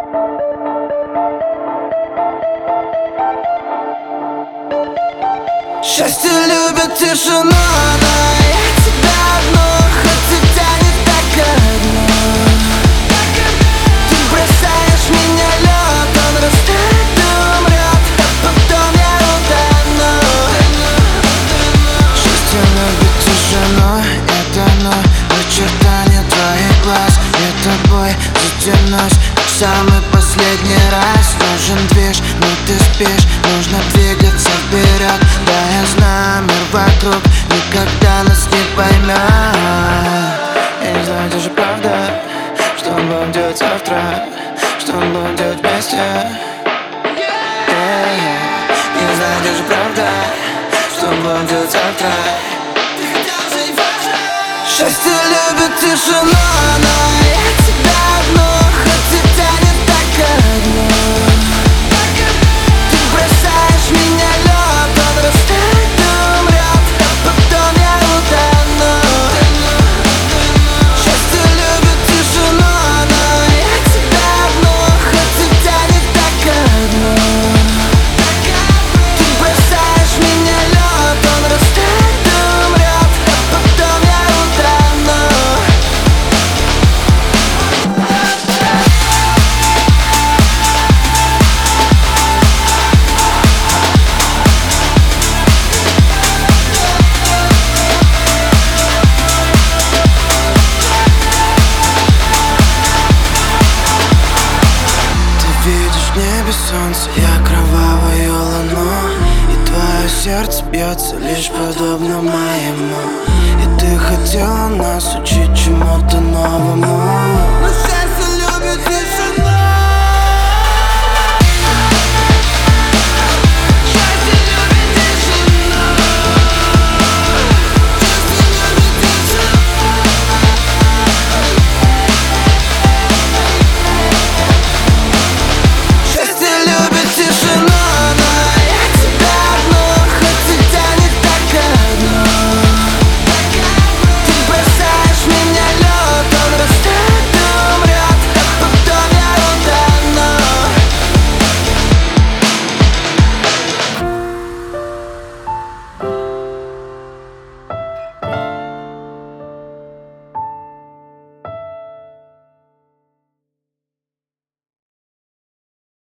Счастье любит тишину, но я тебя одну, хоть и тянет так одно. Ты бросаешь меня, лед, он растает и умрет, а потом я утону. Счастье любит тишину, это оно, очертания твоих глаз. Я тобой затянусь, как самый последний раз. Нужен движ, но ты спишь, нужно двигаться вперед. Да, я знаю, мир вокруг никогда нас не поймет. Я не знаю, это же правда, что мы будем делать завтра, что мы будем делать вместе. Я не знаю, это же правда, что мы будем делать завтра. Счастье любит тишину, но я тебя одну, хоть и тянет так одно. Ты бросаешь меня, лед, он растает и умрет, а потом я утону. Счастье любит тишину, но я тебя одну, хоть и тянет так одно. Ты бросаешь меня, лед, он растает и умрет, а потом я утону. Ты видишь в небе солнце, я кровавую луну, и твое сердце бьется лишь подобно моему. И ты хотела нас учить чему-то новому.